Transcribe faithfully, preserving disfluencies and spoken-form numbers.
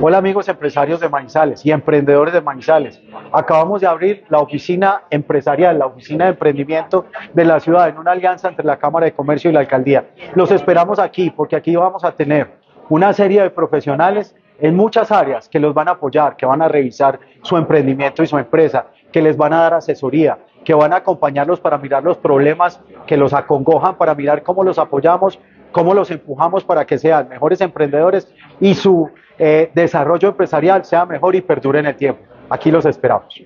Hola amigos empresarios de Manizales y emprendedores de Manizales. Acabamos de abrir la oficina empresarial, la oficina de emprendimiento de la ciudad en una alianza entre la Cámara de Comercio y la Alcaldía. Los esperamos aquí porque aquí vamos a tener una serie de profesionales en muchas áreas que los van a apoyar, que van a revisar su emprendimiento y su empresa, que les van a dar asesoría, que van a acompañarlos para mirar los problemas que los acongojan, para mirar cómo los apoyamos, cómo los empujamos para que sean mejores emprendedores y su eh, desarrollo empresarial sea mejor y perdure en el tiempo. Aquí los esperamos.